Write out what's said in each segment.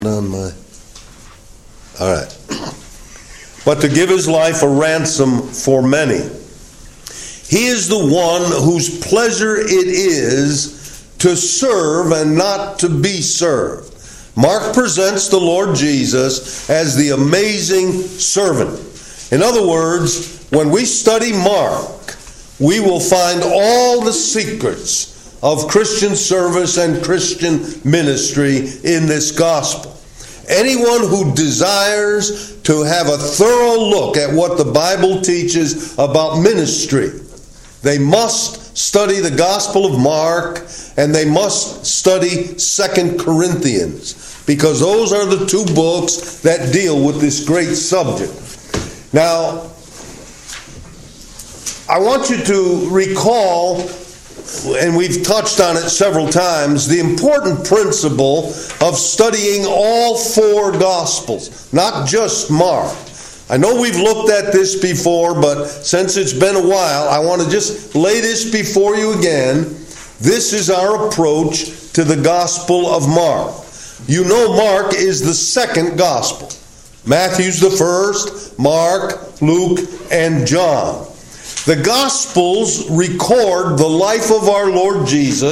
on my... All right. But to give his life a ransom for many. He is the one whose pleasure it is to serve and not to be served. Mark presents the Lord Jesus as the amazing servant. In other words, when we study Mark, we will find all the secrets of Christian service and Christian ministry in this gospel. Anyone who desires to have a thorough look at what the Bible teaches about ministry, they must study the Gospel of Mark and they must study 2 Corinthians, because those are the two books that deal with this great subject. Now, I want you to recall, and we've touched on it several times, the important principle of studying all four Gospels, not just Mark. I know we've looked at this before, but since it's been a while, I want to just lay this before you again. This is our approach to the Gospel of Mark. You know Mark is the second Gospel. Matthew's the first, Mark, Luke, and John. The Gospels record the life of our Lord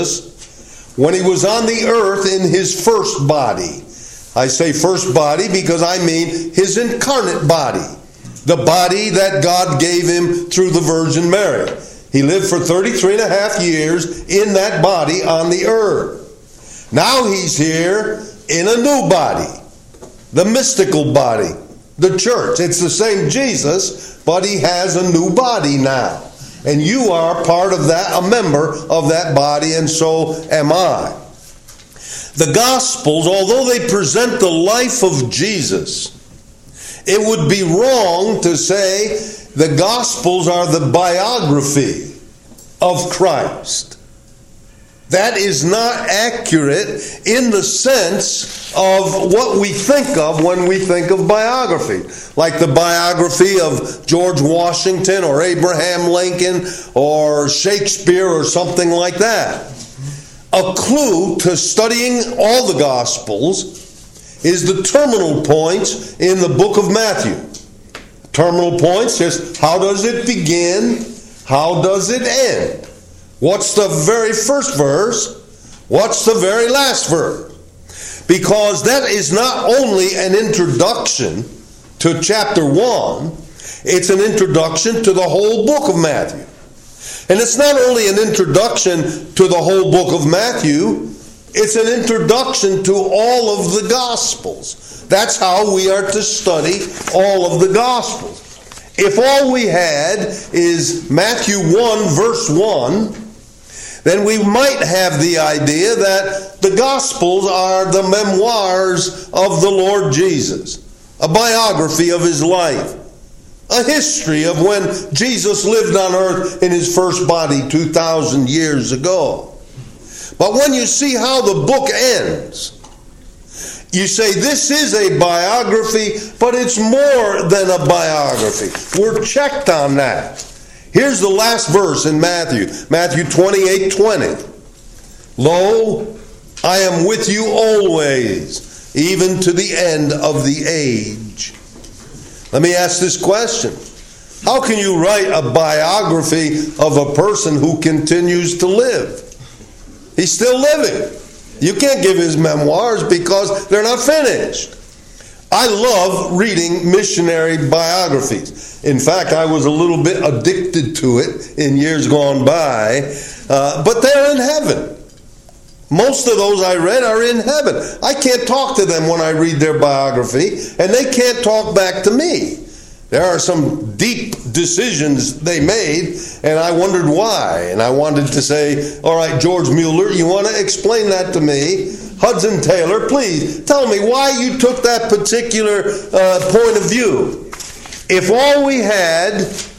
Jesus when he was on the earth in his first body. I say first body because I mean his incarnate body, the body that God gave him through the Virgin Mary. He lived for 33 and a half years in that body on the earth. Now he's here in a new body, the mystical body, the church. It's the same Jesus, but he has a new body now. And you are part of that, a member of that body, and so am I. The Gospels, although they present the life of Jesus, it would be wrong to say the Gospels are the biography of Christ. That is not accurate in the sense of what we think of when we think of biography. Like the biography of George Washington or Abraham Lincoln or Shakespeare or something like that. A clue to studying all the Gospels is the terminal points in the book of Matthew. Terminal points, just how does it begin? How does it end? What's the very first verse? What's the very last verse? Because that is not only an introduction to chapter 1, it's an introduction to the whole book of Matthew. And it's not only an introduction to the whole book of Matthew, it's an introduction to all of the Gospels. That's how we are to study all of the Gospels. If all we had is Matthew 1 verse 1, then we might have the idea that the Gospels are the memoirs of the Lord Jesus, a biography of his life, a history of when Jesus lived on earth in his first body 2,000 years ago. But when you see how the book ends, you say this is a biography, but it's more than a biography. We're checked on that. Here's the last verse in Matthew 28:20. Lo, I am with you always, even to the end of the age. Let me ask this question. How can you write a biography of a person who continues to live? He's still living. You can't give his memoirs because they're not finished. I love reading missionary biographies. In fact, I was a little bit addicted to it in years gone by. But they're in heaven. Most of those I read are in heaven. I can't talk to them when I read their biography, and they can't talk back to me. There are some deep decisions they made, and I wondered why. And I wanted to say, all right, George Mueller, you want to explain that to me? Hudson Taylor, please tell me why you took that particular point of view. If all we had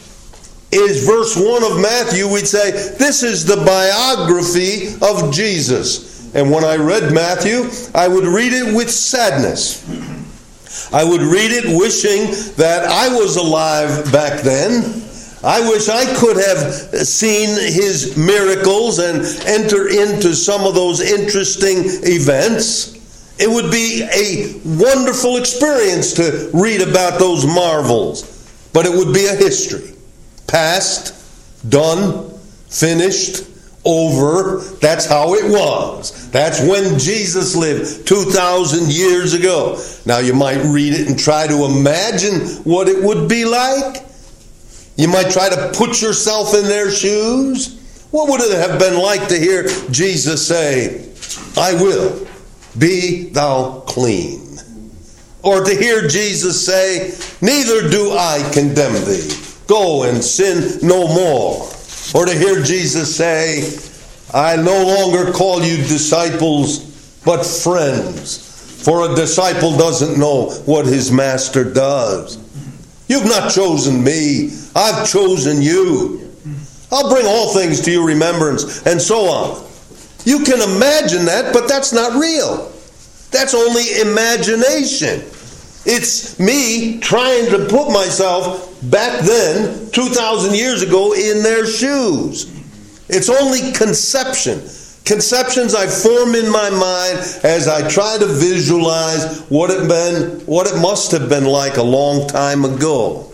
is verse 1 of Matthew, we'd say, this is the biography of Jesus. And when I read Matthew, I would read it with sadness. I would read it wishing that I was alive back then. I wish I could have seen his miracles and enter into some of those interesting events. It would be a wonderful experience to read about those marvels. But it would be a history. Past, done, finished, over. That's how it was. That's when Jesus lived 2,000 years ago. Now you might read it and try to imagine what it would be like. You might try to put yourself in their shoes. What would it have been like to hear Jesus say, I will, be thou clean? Or to hear Jesus say, neither do I condemn thee. Go and sin no more. Or to hear Jesus say, I no longer call you disciples, but friends. For a disciple doesn't know what his master does. You've not chosen me. I've chosen you. I'll bring all things to your remembrance, and so on. You can imagine that, but that's not real. That's only imagination. It's me trying to put myself back then, 2,000 years ago, in their shoes. It's only conception. Conceptions I form in my mind as I try to visualize what it must have been like a long time ago.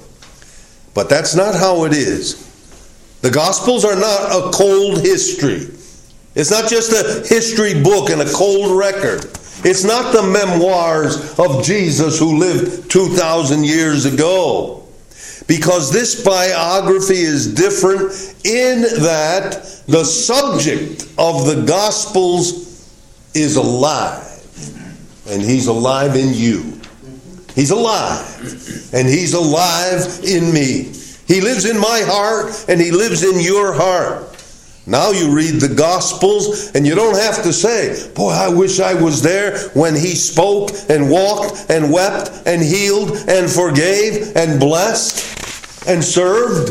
But that's not how it is. The Gospels are not a cold history. It's not just a history book and a cold record. It's not the memoirs of Jesus who lived 2,000 years ago. Because this biography is different in that the subject of the Gospels is alive. And he's alive in you. He's alive. And he's alive in me. He lives in my heart and he lives in your heart. Now you read the Gospels and you don't have to say, boy, I wish I was there when he spoke and walked and wept and healed and forgave and blessed and served.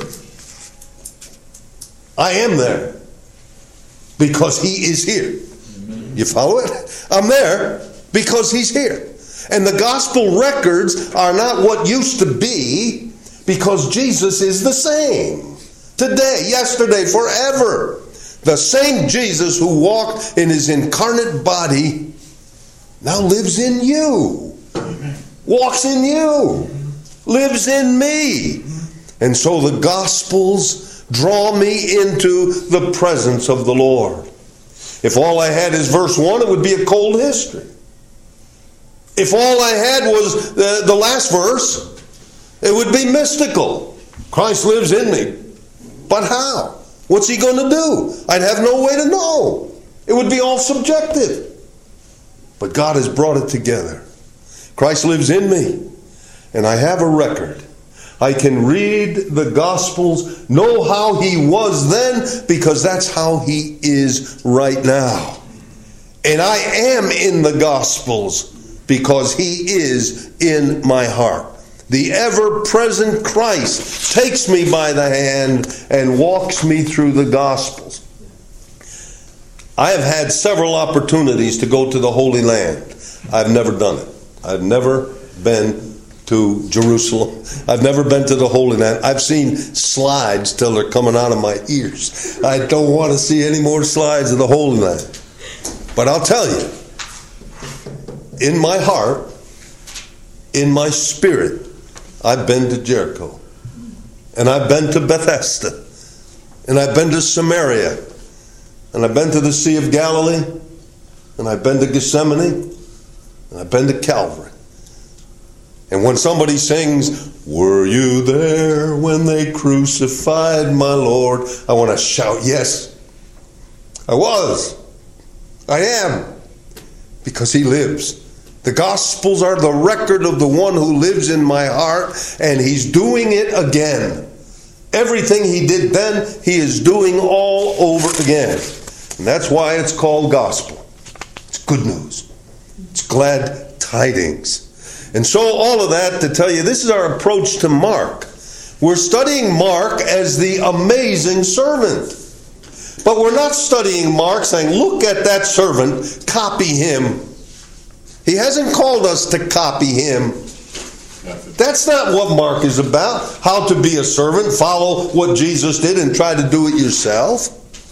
I am there because he is here. You follow it? I'm there because he's here. And the Gospel records are not what used to be because Jesus is the same. Today, yesterday, forever. The same Jesus who walked in his incarnate body now lives in you, walks in you, lives in me. And so the Gospels draw me into the presence of the Lord. If all I had is verse 1, it would be a cold history. If all I had was the last verse, it would be mystical. Christ lives in me. But how? What's he going to do? I'd have no way to know. It would be all subjective. But God has brought it together. Christ lives in me. And I have a record. I can read the Gospels, know how he was then, because that's how he is right now. And I am in the Gospels because he is in my heart. The ever-present Christ takes me by the hand and walks me through the Gospels. I have had several opportunities to go to the Holy Land. I've never done it. I've never been to Jerusalem. I've never been to the Holy Land. I've seen slides till they're coming out of my ears. I don't want to see any more slides of the Holy Land. But I'll tell you, in my heart, in my spirit, I've been to Jericho, and I've been to Bethesda, and I've been to Samaria, and I've been to the Sea of Galilee, and I've been to Gethsemane, and I've been to Calvary. And when somebody sings, "Were you there when they crucified my Lord?" I want to shout, yes, I was. I am, because he lives. The Gospels are the record of the one who lives in my heart, and he's doing it again. Everything he did then, he is doing all over again. And that's why it's called gospel. It's good news. It's glad tidings. And so all of that to tell you, this is our approach to Mark. We're studying Mark as the amazing servant. But we're not studying Mark saying, look at that servant, copy him. He hasn't called us to copy him. That's not what Mark is about. How to be a servant, follow what Jesus did and try to do it yourself.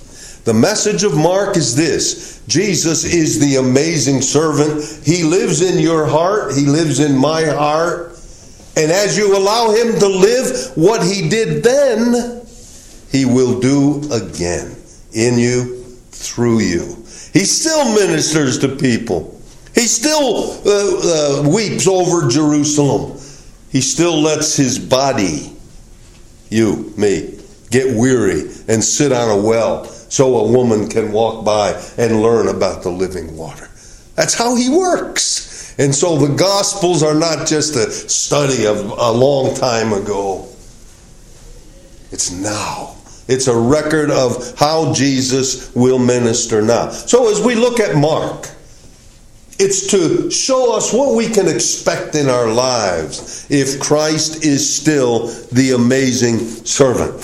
The message of Mark is this: Jesus is the amazing servant. He lives in your heart. He lives in my heart. And as you allow him to live what he did then, he will do again in you, through you. He still ministers to people. He still weeps over Jerusalem. He still lets his body, you, me, get weary and sit on a well so a woman can walk by and learn about the living water. That's how he works. And so the Gospels are not just a study of a long time ago. It's now. It's a record of how Jesus will minister now. So as we look at Mark, it's to show us what we can expect in our lives if Christ is still the amazing servant.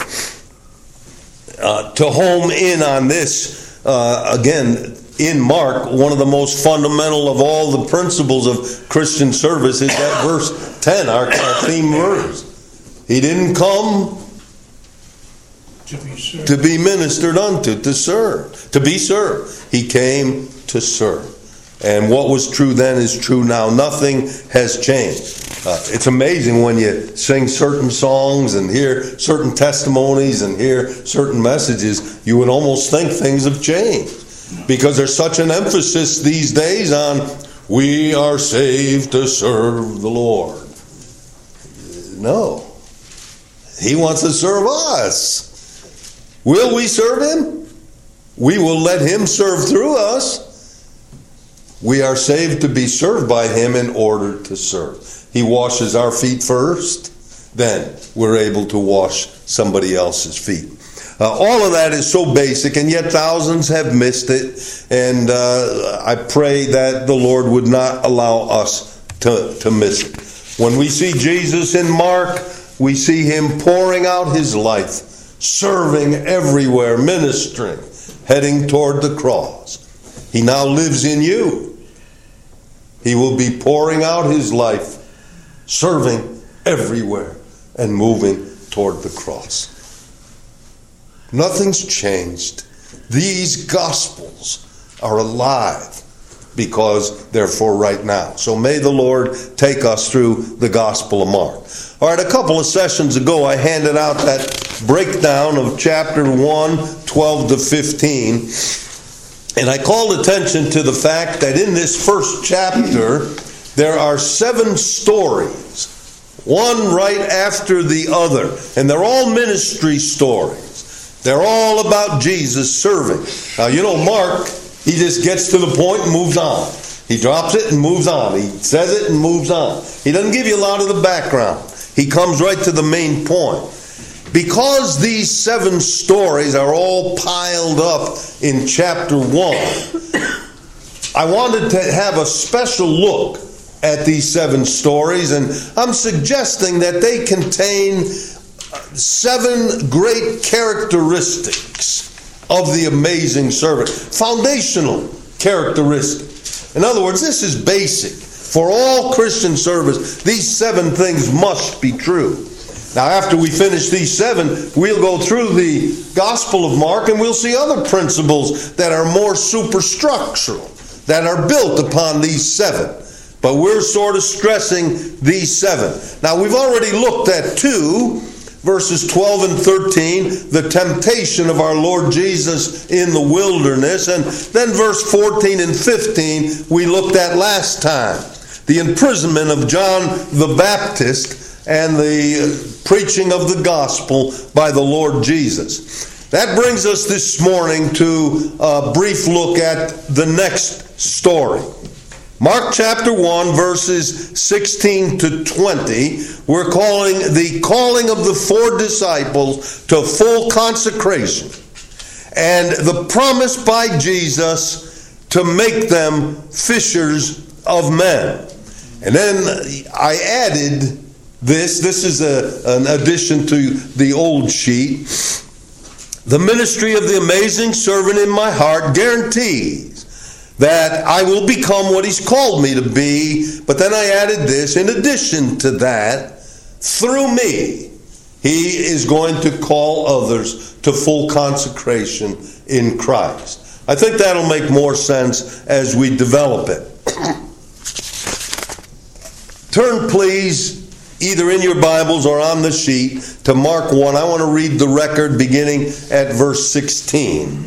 To home in on this, again, in Mark, one of the most fundamental of all the principles of Christian service is that verse 10, our theme verse. He didn't come to be ministered unto, to serve, to be served. He came to serve. And what was true then is true now. Nothing has changed. It's amazing when you sing certain songs and hear certain testimonies and hear certain messages, you would almost think things have changed. Because there's such an emphasis these days on, we are saved to serve the Lord. No. He wants to serve us. Will we serve him? We will let him serve through us. We are saved to be served by him in order to serve. He washes our feet first, then we're able to wash somebody else's feet. All of that is so basic, and yet thousands have missed it. And I pray that the Lord would not allow us to miss it. When we see Jesus in Mark, we see him pouring out his life, serving everywhere, ministering, heading toward the cross. He now lives in you. He will be pouring out his life, serving everywhere, and moving toward the cross. Nothing's changed. These Gospels are alive because they're for right now. So may the Lord take us through the Gospel of Mark. All right, a couple of sessions ago I handed out that breakdown of chapter 1, 12 to 15. And I called attention to the fact that in this first chapter there are 7 stories, one right after the other. And they're all ministry stories. They're all about Jesus serving. Now, you know, Mark, he just gets to the point and moves on. He drops it and moves on. He says it and moves on. He doesn't give you a lot of the background. He comes right to the main point. Because these 7 stories are all piled up in chapter 1, I wanted to have a special look at these 7 stories, and I'm suggesting that they contain 7 great characteristics of the amazing servant. Foundational characteristics. In other words, this is basic. For all Christian service, these 7 things must be true. Now, after we finish these 7, we'll go through the Gospel of Mark and we'll see other principles that are more superstructural, that are built upon these 7. But we're sort of stressing these 7. Now, we've already looked at 2, verses 12 and 13, the temptation of our Lord Jesus in the wilderness. And then verse 14 and 15 we looked at last time. The imprisonment of John the Baptist and the preaching of the gospel by the Lord Jesus. That brings us this morning to a brief look at the next story. Mark chapter 1, verses 16 to 20, we're calling the calling of the 4 disciples to full consecration and the promise by Jesus to make them fishers of men. And then I added this is an addition to the old sheet. The ministry of the amazing servant in my heart guarantees that I will become what he's called me to be. But then I added this, in addition to that, through me, He is going to call others to full consecration in Christ. I think that'll make more sense as we develop it. Turn, please, either in your Bibles or on the sheet, to Mark 1. I want to read the record beginning at verse 16.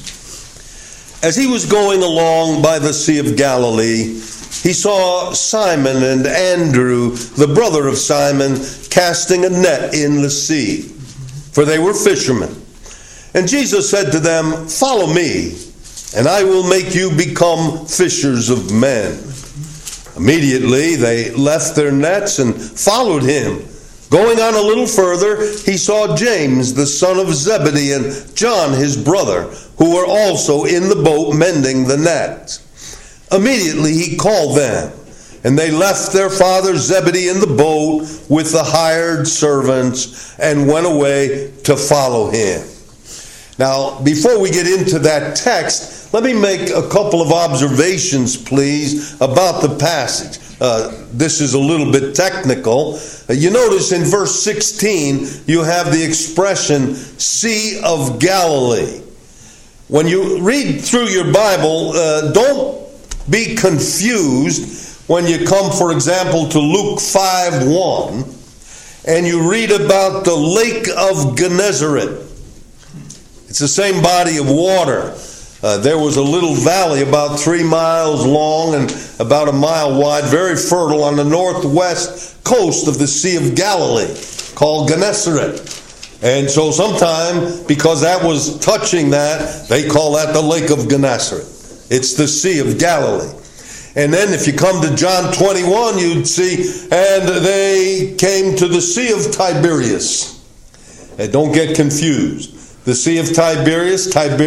As he was going along by the Sea of Galilee, he saw Simon and Andrew, the brother of Simon, casting a net in the sea, for they were fishermen. And Jesus said to them, "Follow me, and I will make you become fishers of men." Immediately they left their nets and followed him. Going on a little further, he saw James, the son of Zebedee, and John, his brother, who were also in the boat mending the nets. Immediately he called them, and they left their father Zebedee in the boat with the hired servants and went away to follow him. Now, before we get into that text, let me make a couple of observations, please, about the passage. This is a little bit technical. You notice in verse 16, you have the expression, Sea of Galilee. When you read through your Bible, don't be confused when you come, for example, to Luke 5:1, and you read about the Lake of Gennesaret. It's the same body of water. There was a little valley about 3 miles long and about a mile wide, very fertile, on the northwest coast of the Sea of Galilee, called Gennesaret. And so sometime, because that was touching that, they call that the Lake of Gennesaret. It's the Sea of Galilee. And then if you come to John 21, you'd see, and they came to the Sea of Tiberias. And don't get confused. The Sea of Tiberias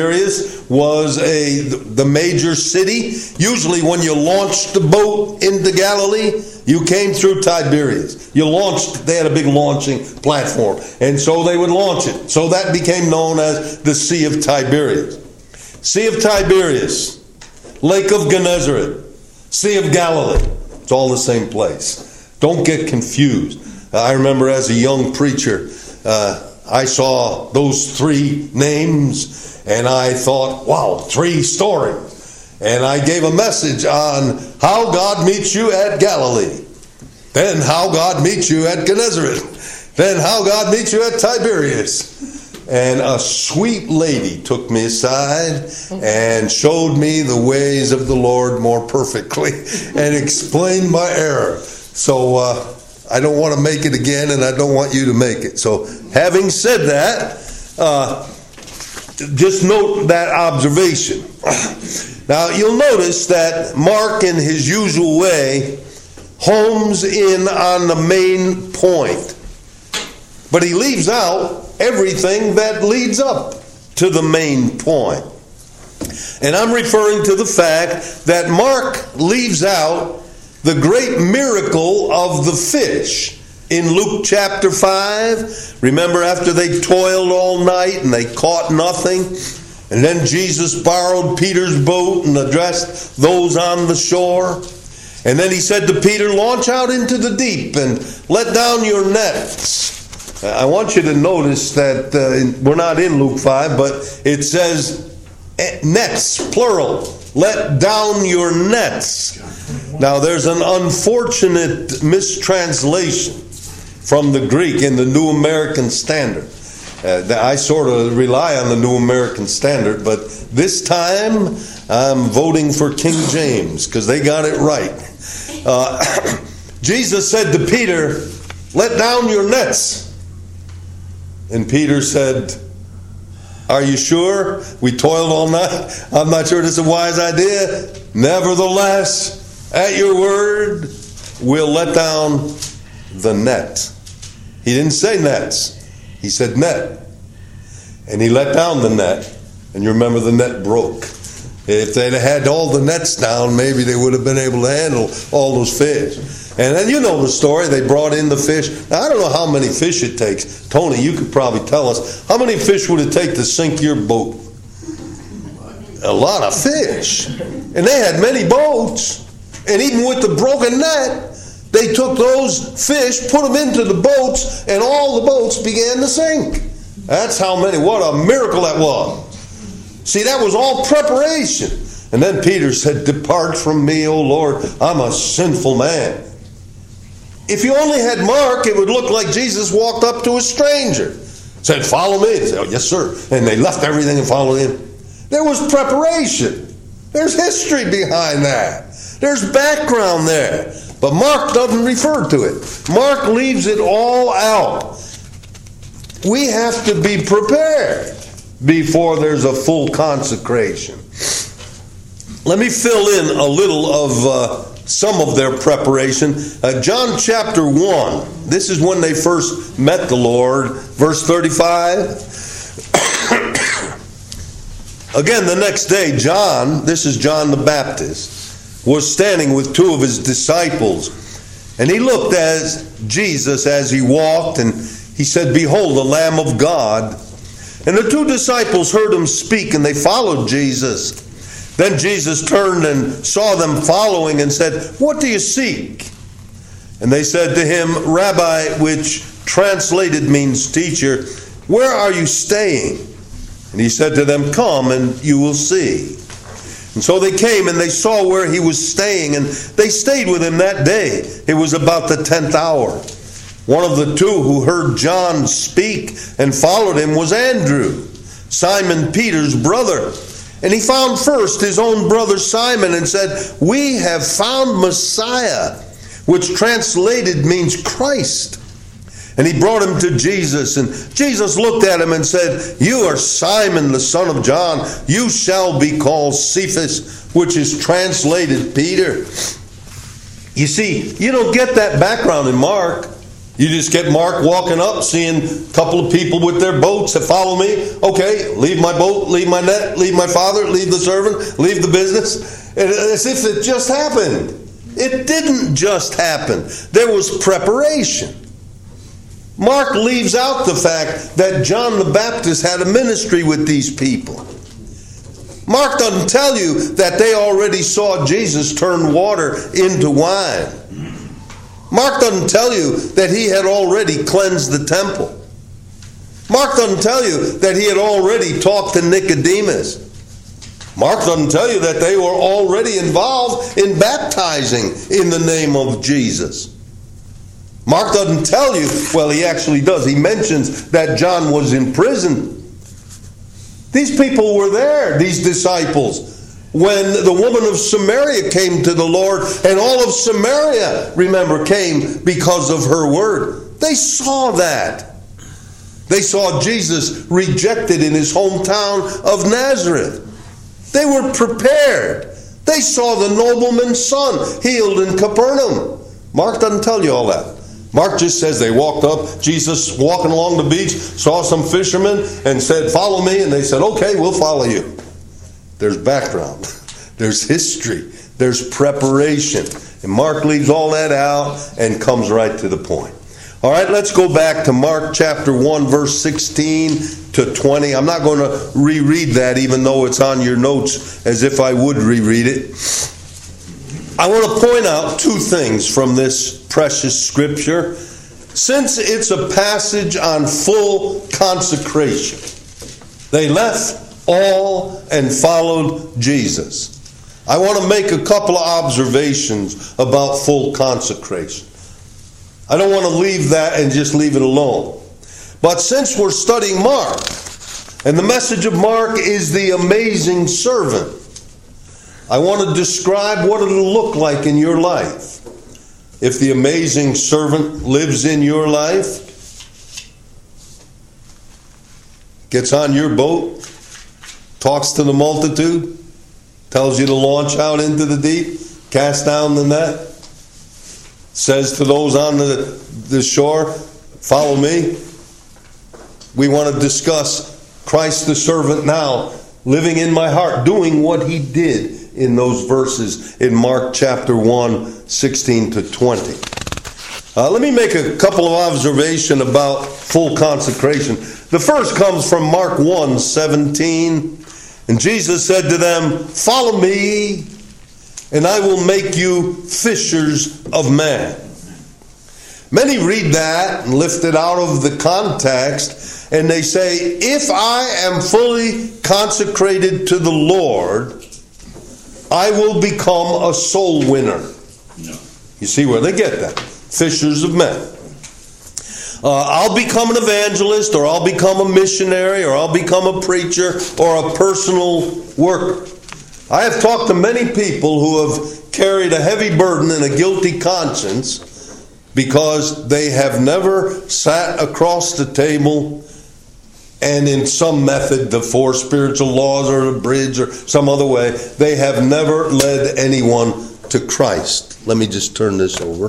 was the major city. Usually when you launched the boat into Galilee, you came through Tiberias. They had a big launching platform. And so they would launch it. So that became known as the Sea of Tiberias. Sea of Tiberias, Lake of Gennesaret, Sea of Galilee. It's all the same place. Don't get confused. I remember as a young preacher, I saw those 3 names, and I thought, wow, 3 stories. And I gave a message on how God meets you at Galilee, then how God meets you at Gennesaret, then how God meets you at Tiberias. And a sweet lady took me aside and showed me the ways of the Lord more perfectly and explained my error. So I don't want to make it again, and I don't want you to make it. So having said that, just note that observation. Now you'll notice that Mark, in his usual way, homes in on the main point. But he leaves out everything that leads up to the main point. And I'm referring to the fact that Mark leaves out the great miracle of the fish in Luke chapter 5. Remember, after they toiled all night and they caught nothing, and then Jesus borrowed Peter's boat and addressed those on the shore. And then he said to Peter, "Launch out into the deep and let down your nets." I want you to notice that we're not in Luke 5, but it says nets, plural. Let down your nets. Now there's an unfortunate mistranslation from the Greek in the New American Standard. I sort of rely on the New American Standard, but this time I'm voting for King James because they got it right. Jesus said to Peter, "Let down your nets." And Peter said, "Are you sure? We toiled all night. I'm not sure this is a wise idea. Nevertheless, at your word, we'll let down the net." He didn't say nets. He said net. And he let down the net. And you remember the net broke. If they'd had all the nets down, maybe they would have been able to handle all those fish. And then you know the story. They brought in the fish. Now, I don't know how many fish it takes. Tony, you could probably tell us. How many fish would it take to sink your boat? A lot of fish. And they had many boats. And even with the broken net, They took those fish, put them into the boats, and all the boats began to sink. That's how many. What a miracle that was. See, that was all preparation. And then Peter said, "Depart from me, O Lord, I'm a sinful man." If you only had Mark, it would look like Jesus walked up to a stranger, said, "Follow me." They said, "Oh, yes, sir." And they left everything and followed him. There was preparation. There's history behind that. There's background there. But Mark doesn't refer to it. Mark leaves it all out. We have to be prepared before there's a full consecration. Let me fill in a little of some of their preparation. John chapter 1. This is when they first met the Lord. Verse 35. Again, the next day, John, this is John the Baptist, was standing with two of his disciples. And he looked at Jesus as he walked, and he said, "Behold, the Lamb of God." And the two disciples heard him speak, and they followed Jesus. Then Jesus turned and saw them following and said, "What do you seek?" And they said to him, "Rabbi," which translated means teacher, "where are you staying?" And he said to them, "Come and you will see." And so they came and they saw where he was staying, and they stayed with him that day. It was about the 10th hour. One of the two who heard John speak and followed him was Andrew, Simon Peter's brother. And he found first his own brother Simon and said, "We have found Messiah," which translated means Christ. And he brought him to Jesus, and Jesus looked at him and said, "You are Simon, the son of John. You shall be called Cephas," which is translated Peter. You see, you don't get that background in Mark. You just get Mark walking up, seeing a couple of people with their boats that follow me. Okay, leave my boat, leave my net, leave my father, leave the servant, leave the business. As if it just happened. It didn't just happen. There was preparation. Mark leaves out the fact that John the Baptist had a ministry with these people. Mark doesn't tell you that they already saw Jesus turn water into wine. Mark doesn't tell you that he had already cleansed the temple. Mark doesn't tell you that he had already talked to Nicodemus. Mark doesn't tell you that they were already involved in baptizing in the name of Jesus. Mark doesn't tell you, well, he actually does. He mentions that John was in prison. These people were there, these disciples, when the woman of Samaria came to the Lord, and all of Samaria, remember, came because of her word. They saw that. They saw Jesus rejected in his hometown of Nazareth. They were prepared. They saw the nobleman's son healed in Capernaum. Mark doesn't tell you all that. Mark just says they walked up, Jesus walking along the beach, saw some fishermen and said, "Follow me." And they said, "Okay, we'll follow you." There's background. There's history. There's preparation. And Mark leaves all that out and comes right to the point. All right, let's go back to Mark chapter 1, verse 16 to 20. I'm not going to reread that, even though it's on your notes, as if I would reread it. I want to point out two things from this precious scripture. Since it's a passage on full consecration, they left all and followed Jesus. I want to make a couple of observations about full consecration. I don't want to leave that and just leave it alone. But since we're studying Mark, and the message of Mark is the amazing servant, I want to describe what it'll look like in your life. If the amazing servant lives in your life, gets on your boat, talks to the multitude, tells you to launch out into the deep, cast down the net, says to those on the shore, "Follow me." We want to discuss Christ the servant now, living in my heart, doing what he did in those verses in Mark chapter 1, 16 to 20. Let me make a couple of observations about full consecration. The first comes from Mark 1, 17. And Jesus said to them, "Follow me, and I will make you fishers of men." Many read that and lift it out of the context, and they say, if I am fully consecrated to the Lord, I will become a soul winner. No. You see where they get that? Fishers of men. I'll become an evangelist, or I'll become a missionary, or I'll become a preacher, or a personal worker. I have talked to many people who have carried a heavy burden and a guilty conscience because they have never sat across the table and in some method, the 4 spiritual laws or the bridge or some other way, they have never led anyone to Christ. Let me just turn this over.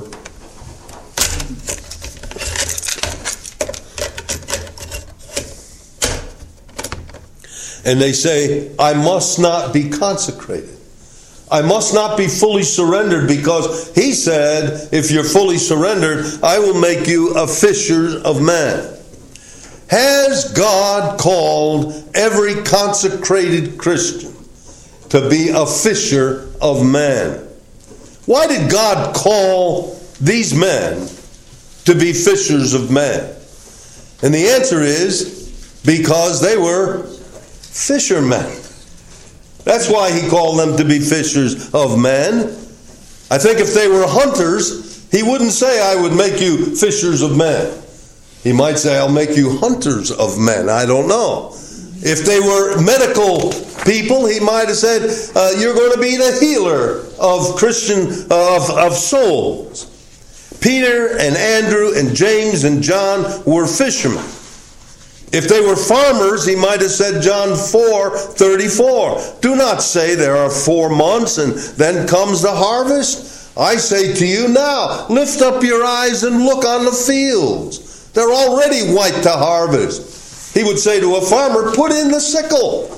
And they say, I must not be consecrated. I must not be fully surrendered, because he said, if you're fully surrendered, I will make you a fisher of men. Has God called every consecrated Christian to be a fisher of men? Why did God call these men to be fishers of men? And the answer is because they were fishermen. That's why he called them to be fishers of men. I think if they were hunters, he wouldn't say, I would make you fishers of men. He might say, I'll make you hunters of men. I don't know. If they were medical people, he might have said, you're going to be the healer of of souls. Peter and Andrew and James and John were fishermen. If they were farmers, he might have said John 4:34. Do not say there are 4 months and then comes the harvest. I say to you now, lift up your eyes and look on the fields. They're already white to harvest. He would say to a farmer, put in the sickle.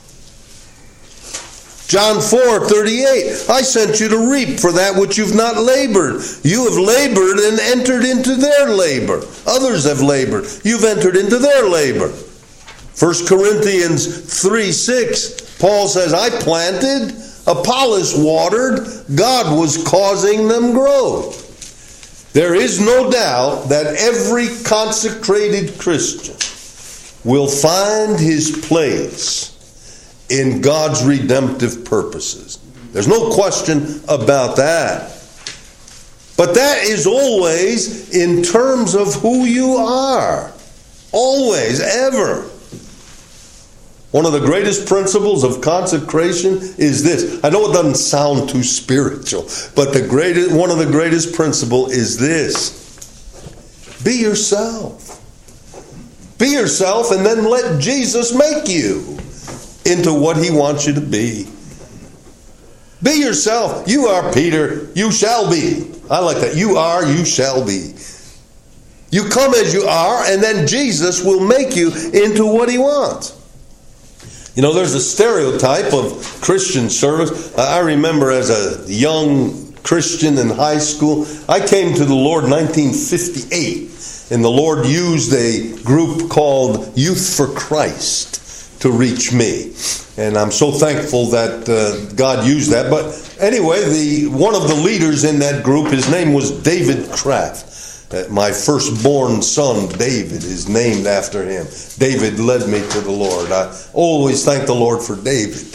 John 4:38, I sent you to reap for that which you've not labored. You have labored and entered into their labor. Others have labored. You've entered into their labor. 1 Corinthians 3:6, Paul says, I planted, Apollos watered, God was causing them growth. There is no doubt that every consecrated Christian will find his place in God's redemptive purposes. There's no question about that. But that is always in terms of who you are. Always, ever. One of the greatest principles of consecration is this. I know it doesn't sound too spiritual, but one of the greatest principles is this. Be yourself. Be yourself, and then let Jesus make you into what he wants you to be. Be yourself. You are Peter. You shall be. I like that. You are, you shall be. You come as you are, and then Jesus will make you into what he wants. You know, there's a stereotype of Christian service. I remember as a young Christian in high school, I came to the Lord in 1958, and the Lord used a group called Youth for Christ to reach me. And I'm so thankful that God used that. But anyway, one of the leaders in that group, his name was David Kraft. My firstborn son, David, is named after him. David led me to the Lord. I always thank the Lord for David.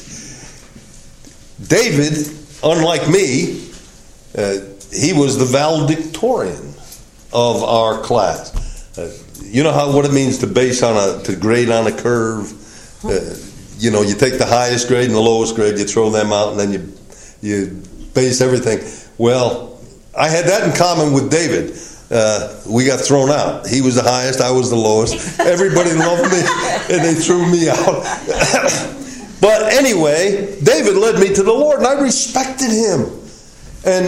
David, unlike me, he was the valedictorian of our class. You know what it means to grade on a curve. You take the highest grade and the lowest grade, you throw them out, and then you base everything. Well, I had that in common with David. We got thrown out. He was the highest, I was the lowest. Everybody loved me, and they threw me out. But anyway, David led me to the Lord, and I respected him. And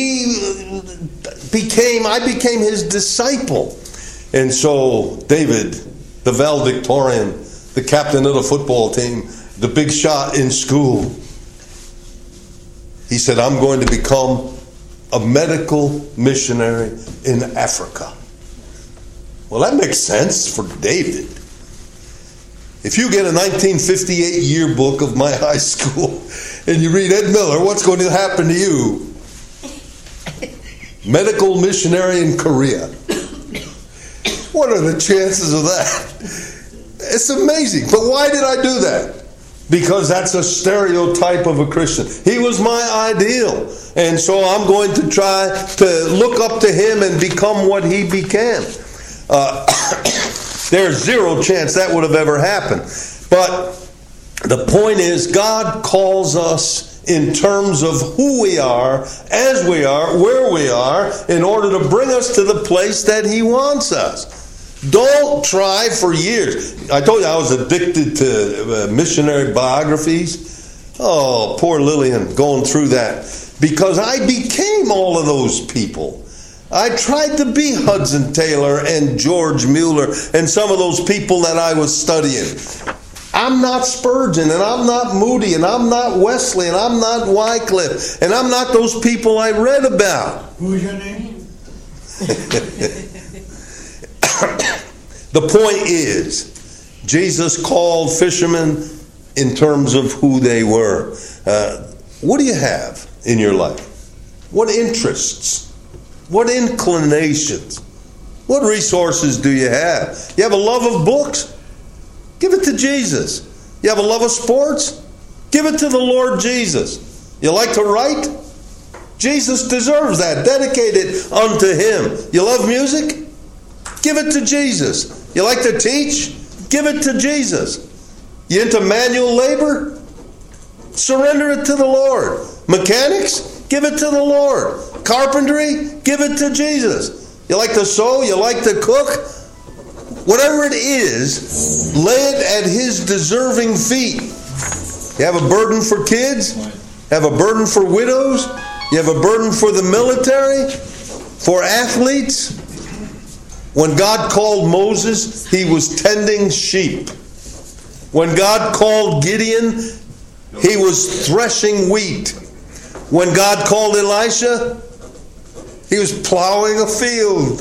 I became his disciple. And so David, the valedictorian, the captain of the football team, the big shot in school, he said, I'm going to become a medical missionary in Africa. Well, that makes sense for David. If you get a 1958 yearbook of my high school and you read Ed Miller, what's going to happen to you? Medical missionary in Korea. What are the chances of that? It's amazing. But why did I do that? Because that's a stereotype of a Christian. He was my ideal. And so I'm going to try to look up to him and become what he became. There's zero chance that would have ever happened. But the point is, God calls us in terms of who we are, as we are, where we are, in order to bring us to the place that he wants us. Don't try for years. I told you I was addicted to missionary biographies. Oh, poor Lillian going through that. Because I became all of those people. I tried to be Hudson Taylor and George Mueller and some of those people that I was studying. I'm not Spurgeon, and I'm not Moody, and I'm not Wesley, and I'm not Wycliffe, and I'm not those people I read about. Who's your name? The point is, Jesus called fishermen in terms of who they were. What do you have in your life? What interests? What inclinations? What resources do you have? You have a love of books? Give it to Jesus. You have a love of sports? Give it to the Lord Jesus. You like to write? Jesus deserves that. Dedicate it unto him. You love music? Give it to Jesus. You like to teach? Give it to Jesus. You into manual labor? Surrender it to the Lord. Mechanics? Give it to the Lord. Carpentry? Give it to Jesus. You like to sew? You like to cook? Whatever it is, lay it at his deserving feet. You have a burden for kids? You have a burden for widows? You have a burden for the military? For athletes? When God called Moses, he was tending sheep. When God called Gideon, he was threshing wheat. When God called Elisha, he was plowing a field.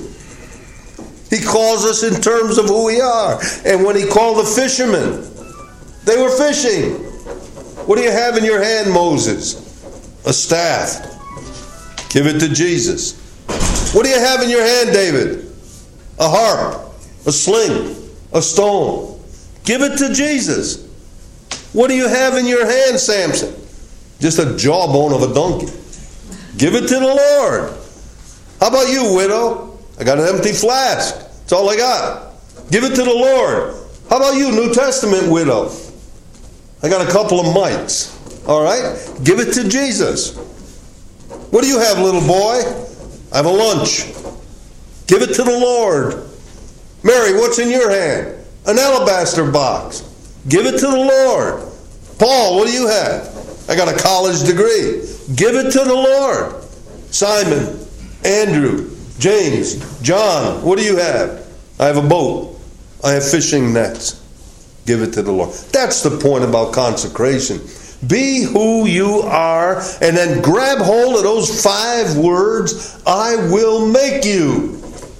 He calls us in terms of who we are. And when he called the fishermen, they were fishing. What do you have in your hand, Moses? A staff. Give it to Jesus. What do you have in your hand, David? A harp, a sling, a stone. Give it to Jesus. What do you have in your hand, Samson? Just a jawbone of a donkey. Give it to the Lord. How about you, widow? I got an empty flask. That's all I got. Give it to the Lord. How about you, New Testament widow? I got a couple of mites. All right? Give it to Jesus. What do you have, little boy? I have a lunch. Give it to the Lord. Mary, what's in your hand? An alabaster box. Give it to the Lord. Paul, what do you have? I got a college degree. Give it to the Lord. Simon, Andrew, James, John, what do you have? I have a boat. I have fishing nets. Give it to the Lord. That's the point about consecration. Be who you are, and then grab hold of those 5 words, I will make you.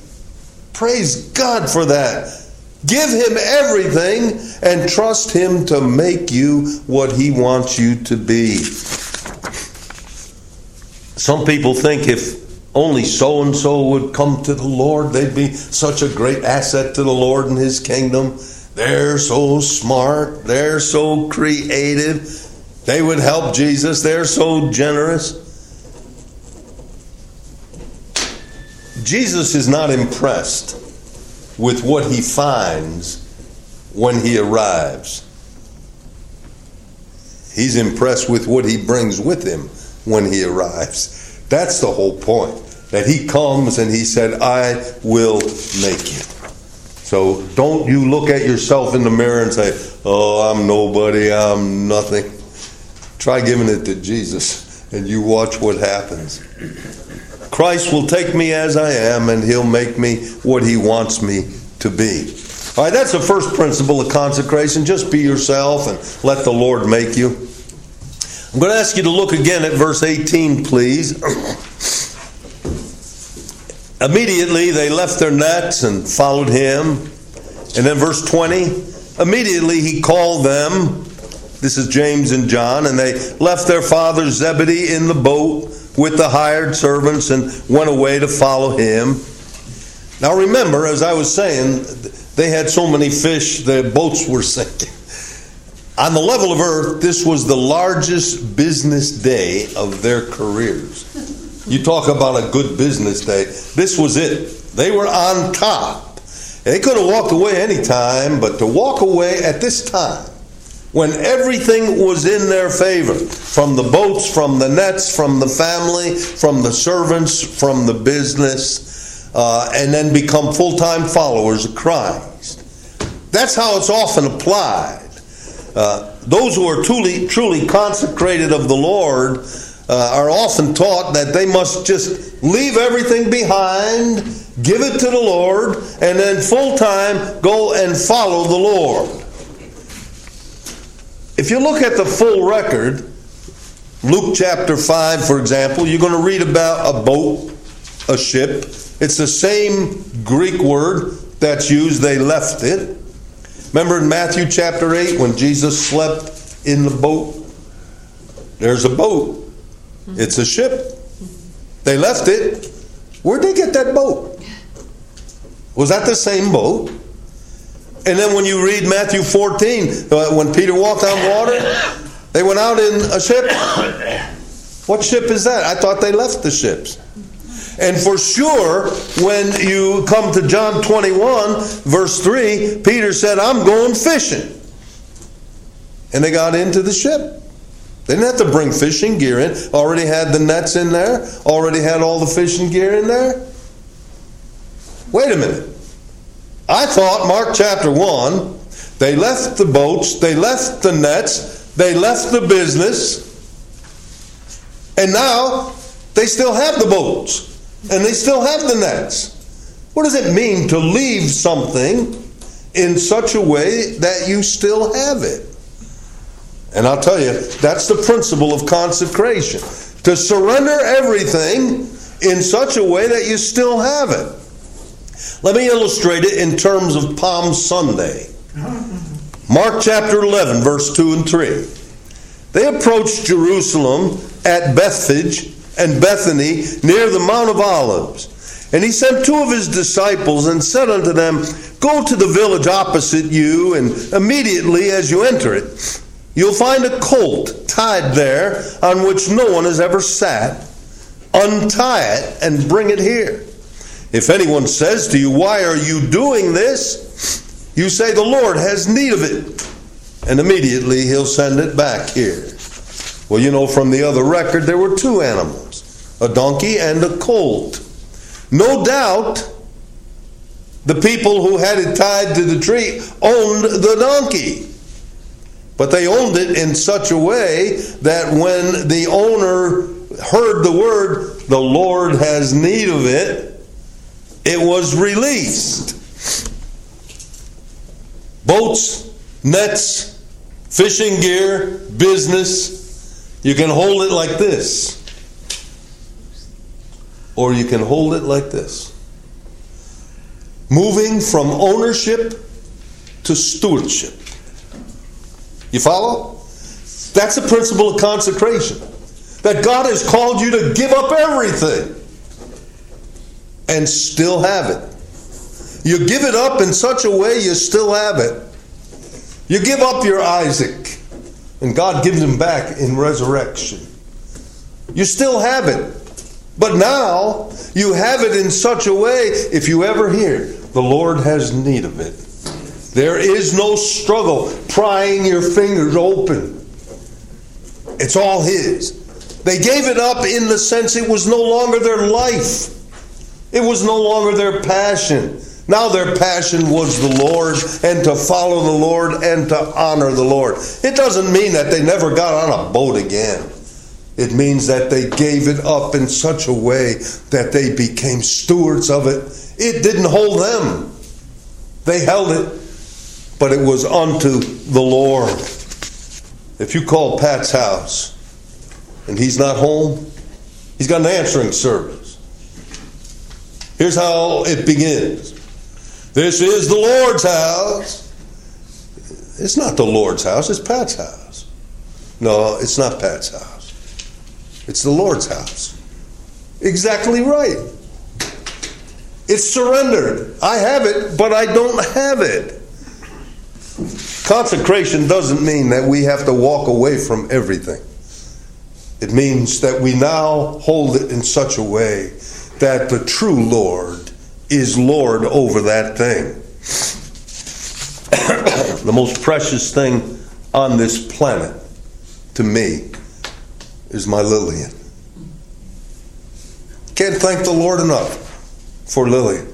Praise God for that. Give him everything and trust him to make you what he wants you to be. Some people think if only so-and-so would come to the Lord, they'd be such a great asset to the Lord and his kingdom. They're so smart. They're so creative. They would help Jesus. They're so generous. Jesus is not impressed with what he finds when he arrives. He's impressed with what he brings with him when he arrives. That's the whole point. That he comes and he said, I will make you. So don't you look at yourself in the mirror and say, oh, I'm nobody, I'm nothing. Try giving it to Jesus and you watch what happens. Christ will take me as I am and he'll make me what he wants me to be. All right, that's the first principle of consecration. Just be yourself and let the Lord make you. I'm going to ask you to look again at verse 18, please. Immediately they left their nets and followed him. And then verse 20, immediately he called them. This is James and John. And they left their father Zebedee in the boat with the hired servants and went away to follow him. Now remember, as I was saying, they had so many fish, their boats were sinking. On the level of earth, this was the largest business day of their careers. You talk about a good business day. This was it. They were on top. They could have walked away any time, but to walk away at this time, when everything was in their favor, from the boats, from the nets, from the family, from the servants, from the business, and then become full-time followers of Christ. That's how it's often applied. Those who are truly consecrated of the Lord are often taught that they must just leave everything behind, give it to the Lord, and then full-time go and follow the Lord. If you look at the full record, Luke chapter 5, for example, you're going to read about a boat, a ship. It's the same Greek word that's used. They left it. Remember in Matthew chapter 8 when Jesus slept in the boat? There's a boat. It's a ship. They left it. Where'd they get that boat? Was that the same boat? And then when you read Matthew 14, when Peter walked on water, they went out in a ship. What ship is that? I thought they left the ships. And for sure, when you come to John 21, verse 3, Peter said, I'm going fishing. And they got into the ship. They didn't have to bring fishing gear in. Already had the nets in there. Already had all the fishing gear in there. Wait a minute. I thought, Mark chapter 1, they left the boats, they left the nets, they left the business, and now they still have the boats, and they still have the nets. What does it mean to leave something in such a way that you still have it? And I'll tell you, that's the principle of consecration. To surrender everything in such a way that you still have it. Let me illustrate it in terms of Palm Sunday. Mark chapter 11, verse 2 and 3. They approached Jerusalem at Bethphage and Bethany near the Mount of Olives. And he sent two of his disciples and said unto them, Go to the village opposite you, and immediately as you enter it, you'll find a colt tied there on which no one has ever sat. Untie it and bring it here. If anyone says to you, Why are you doing this? You say, The Lord has need of it. And immediately he'll send it back here. Well, you know from the other record, there were two animals, a donkey and a colt. No doubt, the people who had it tied to the tree owned the donkey. But they owned it in such a way that when the owner heard the word, The Lord has need of it, it was released. Boats, nets, fishing gear, business. You can hold it like this. Or you can hold it like this. Moving from ownership to stewardship. You follow? That's the principle of consecration. That God has called you to give up everything. And still have it. You give it up in such a way you still have it. You give up your Isaac, and God gives him back in resurrection. You still have it. But now, you have it in such a way, if you ever hear, the Lord has need of it. There is no struggle prying your fingers open. It's all His. They gave it up in the sense it was no longer their life. It was no longer their passion. Now their passion was the Lord and to follow the Lord and to honor the Lord. It doesn't mean that they never got on a boat again. It means that they gave it up in such a way that they became stewards of it. It didn't hold them. They held it, but it was unto the Lord. If you call Pat's house and he's not home, he's got an answering service. Here's how it begins. This is the Lord's house. It's not the Lord's house, it's Pat's house. No, it's not Pat's house. It's the Lord's house. Exactly right. It's surrendered. I have it, but I don't have it. Consecration doesn't mean that we have to walk away from everything. It means that we now hold it in such a way that the true Lord is Lord over that thing. The most precious thing on this planet to me is my Lillian. Can't thank the Lord enough for Lillian.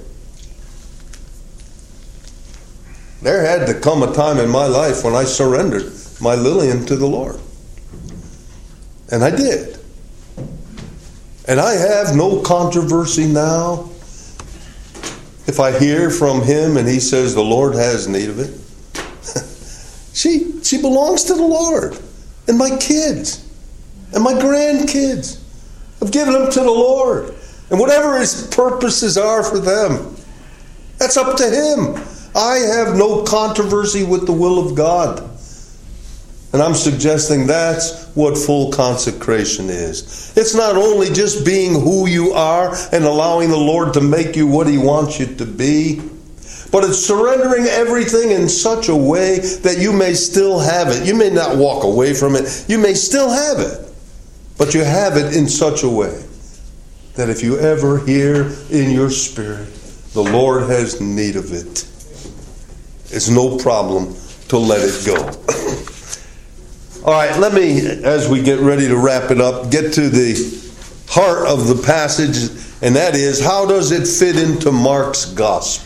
There had to come a time in my life when I surrendered my Lillian to the Lord. And I did. And I have no controversy now. If I hear from him and he says the Lord has need of it, she belongs to the Lord. And my kids and my grandkids, I've given them to the Lord. And whatever his purposes are for them, that's up to him. I have no controversy with the will of God. And I'm suggesting that's what full consecration is. It's not only just being who you are and allowing the Lord to make you what he wants you to be, but it's surrendering everything in such a way that you may still have it. You may not walk away from it. You may still have it. But you have it in such a way that if you ever hear in your spirit, the Lord has need of it, it's no problem to let it go. All right, let me, as we get ready to wrap it up, get to the heart of the passage, and that is, how does it fit into Mark's gospel?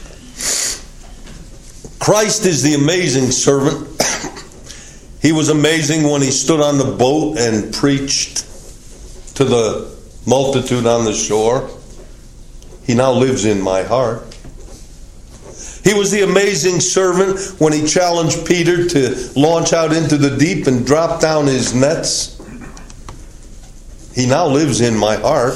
Christ is the amazing servant. He was amazing when he stood on the boat and preached to the multitude on the shore. He now lives in my heart. He was the amazing servant when he challenged Peter to launch out into the deep and drop down his nets. He now lives in my heart.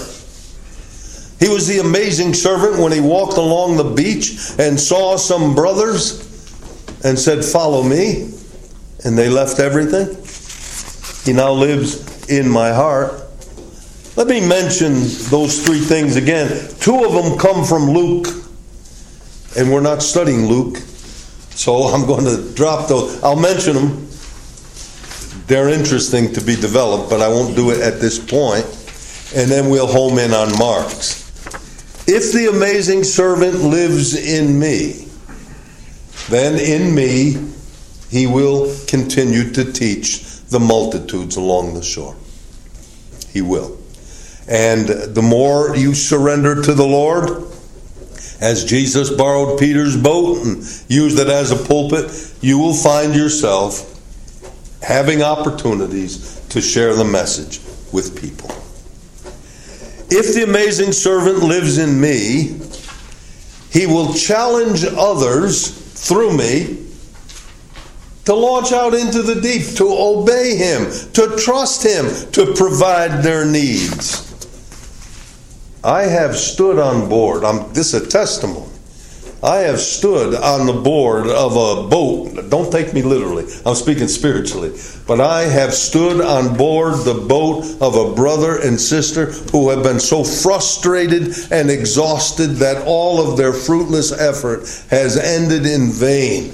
He was the amazing servant when he walked along the beach and saw some brothers and said, "Follow me." And they left everything. He now lives in my heart. Let me mention those three things again. Two of them come from Luke. And we're not studying Luke, so I'm going to drop those. I'll mention them. They're interesting to be developed, but I won't do it at this point. And then we'll home in on Mark's. If the amazing servant lives in me, then in me he will continue to teach the multitudes along the shore. He will. And the more you surrender to the Lord, as Jesus borrowed Peter's boat and used it as a pulpit, you will find yourself having opportunities to share the message with people. If the amazing servant lives in me, he will challenge others through me to launch out into the deep, to obey him, to trust him, to provide their needs. I have stood on board. This is a testimony. I have stood on the board of a boat. Don't take me literally. I'm speaking spiritually. But I have stood on board the boat of a brother and sister who have been so frustrated and exhausted that all of their fruitless effort has ended in vain.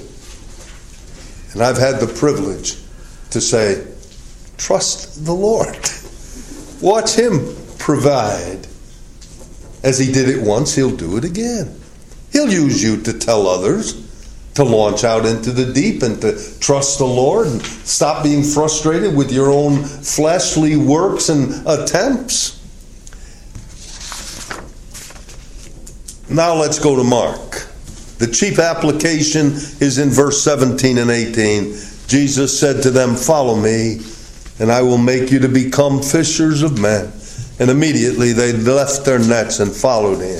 And I've had the privilege to say, trust the Lord. Watch him provide. As he did it once, he'll do it again. He'll use you to tell others to launch out into the deep and to trust the Lord and stop being frustrated with your own fleshly works and attempts. Now let's go to Mark. The chief application is in verse 17 and 18. Jesus said to them, "Follow me, and I will make you to become fishers of men." And immediately they left their nets and followed him.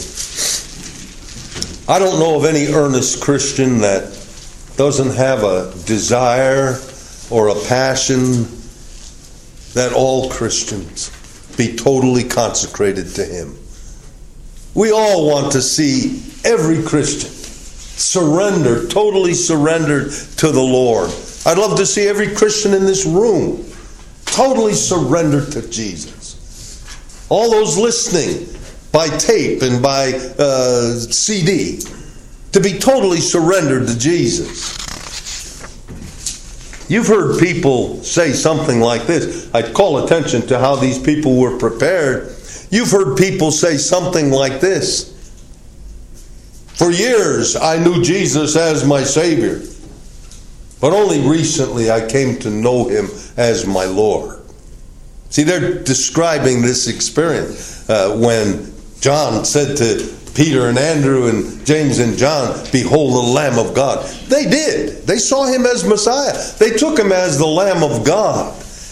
I don't know of any earnest Christian that doesn't have a desire or a passion that all Christians be totally consecrated to him. We all want to see every Christian surrendered, totally surrendered to the Lord. I'd love to see every Christian in this room totally surrendered to Jesus. All those listening, by tape and by CD, to be totally surrendered to Jesus. You've heard people say something like this. I call attention to how these people were prepared. You've heard people say something like this. For years, I knew Jesus as my Savior, but only recently I came to know Him as my Lord. See, they're describing this experience when John said to Peter and Andrew and James and John, "Behold the Lamb of God." They did. They saw Him as Messiah. They took Him as the Lamb of God.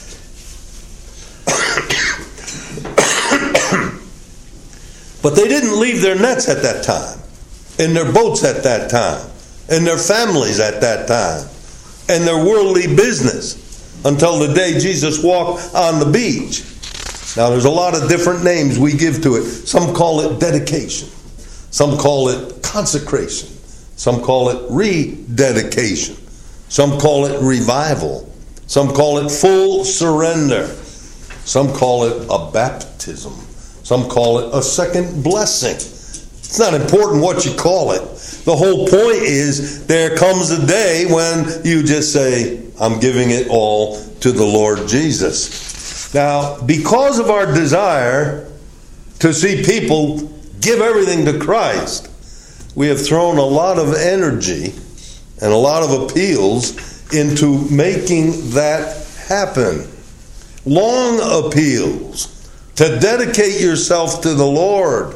But they didn't leave their nets at that time, and their boats at that time, and their families at that time, and their worldly business until the day Jesus walked on the beach. Now, there's a lot of different names we give to it. Some call it dedication. Some call it consecration. Some call it rededication. Some call it revival. Some call it full surrender. Some call it a baptism. Some call it a second blessing. It's not important what you call it. The whole point is there comes a day when you just say, I'm giving it all to the Lord Jesus. Now, because of our desire to see people give everything to Christ, we have thrown a lot of energy and a lot of appeals into making that happen. Long appeals to dedicate yourself to the Lord.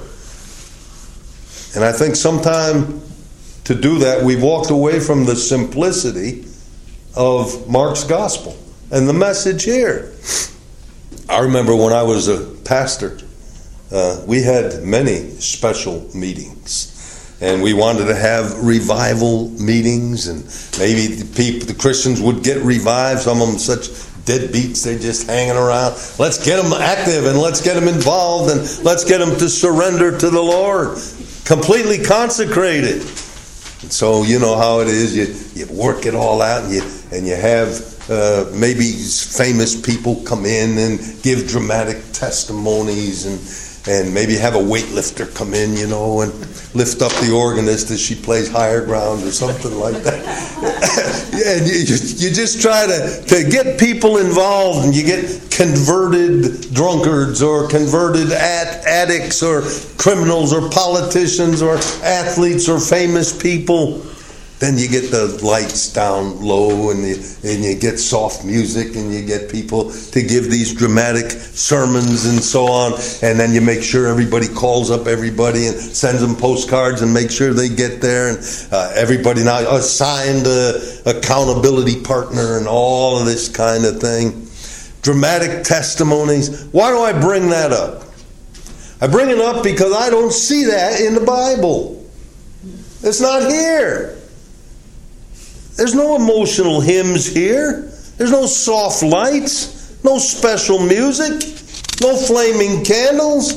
And I think sometime to do that, we've walked away from the simplicity of Mark's gospel and the message here. I remember when I was a pastor, we had many special meetings. And we wanted to have revival meetings, and maybe the Christians would get revived. Some of them such deadbeats, they're just hanging around. Let's get them active, and let's get them involved, and let's get them to surrender to the Lord. Completely consecrated. And so you know how it is. You work it all out, and you have maybe famous people come in and give dramatic testimonies, and maybe have a weightlifter come in, and lift up the organist as she plays Higher Ground or something like that. And you just try to get people involved, and you get converted drunkards or converted addicts or criminals or politicians or athletes or famous people. Then you get the lights down low, and you get soft music, and you get people to give these dramatic sermons and so on. And then you make sure everybody calls up everybody and sends them postcards and make sure they get there. And everybody now assigned an accountability partner and all of this kind of thing. Dramatic testimonies. Why do I bring that up? I bring it up because I don't see that in the Bible. It's not here. There's no emotional hymns here. There's no soft lights, no special music, no flaming candles,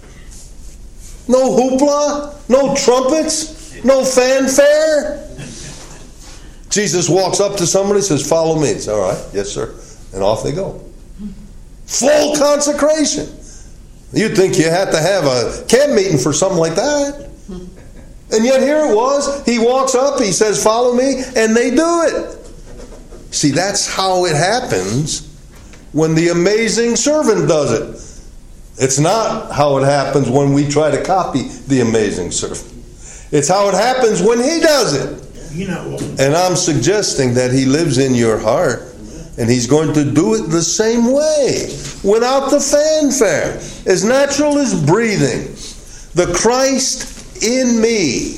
no hoopla, no trumpets, no fanfare. Jesus walks up to somebody and says, "Follow me." It's all right. Yes, sir. And off they go. Full consecration. You'd think you had to have a camp meeting for something like that. And yet here it was. He walks up, he says, "Follow me," and they do it. See, that's how it happens when the amazing servant does it. It's not how it happens when we try to copy the amazing servant. It's how it happens when he does it. And I'm suggesting that he lives in your heart, and he's going to do it the same way, without the fanfare, as natural as breathing. The Christ in me,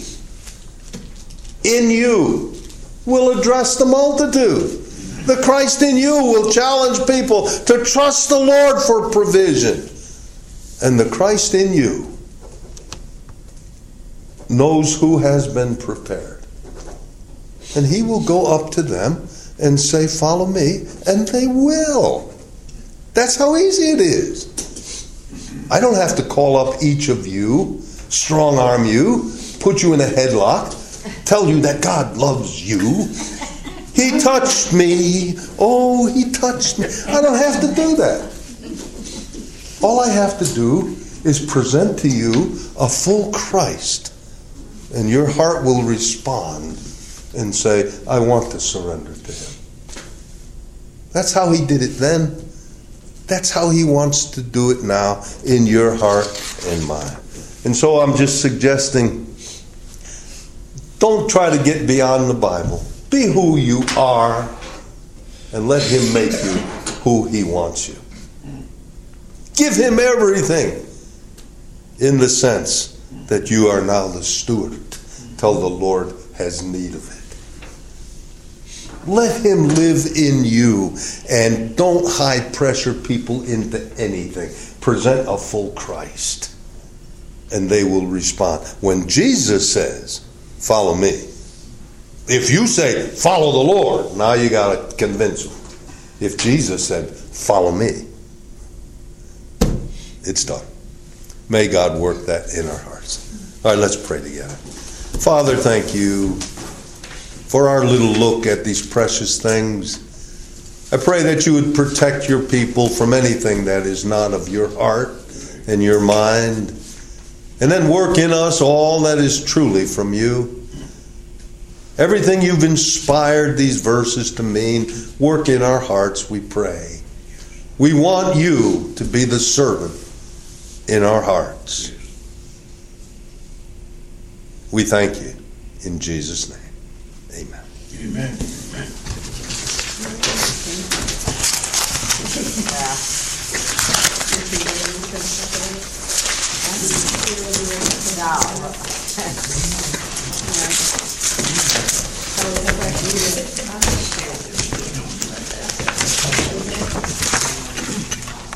in you, will address the multitude. The Christ in you will challenge people to trust the Lord for provision. And the Christ in you knows who has been prepared. And he will go up to them and say, "Follow me," and they will. That's how easy it is. I don't have to call up each of you, strong arm you, put you in a headlock, tell you that God loves you. He touched me. Oh, he touched me. I don't have to do that. All I have to do is present to you a full Christ. And your heart will respond and say, I want to surrender to him. That's how he did it then. That's how he wants to do it now in your heart and mine. And so I'm just suggesting, don't try to get beyond the Bible. Be who you are and let him make you who he wants you. Give him everything in the sense that you are now the steward till the Lord has need of it. Let him live in you and don't high pressure people into anything. Present a full Christ and they will respond. When Jesus says, follow me. If you say, follow the Lord, now you got to convince them. If Jesus said, follow me, it's done. May God work that in our hearts. All right, let's pray together. Father, thank you for our little look at these precious things. I pray that you would protect your people from anything that is not of your heart and your mind, and then work in us all that is truly from you. Everything you've inspired these verses to mean, work in our hearts, we pray. We want you to be the servant in our hearts. We thank you in Jesus' name. Amen. Amen. Amen.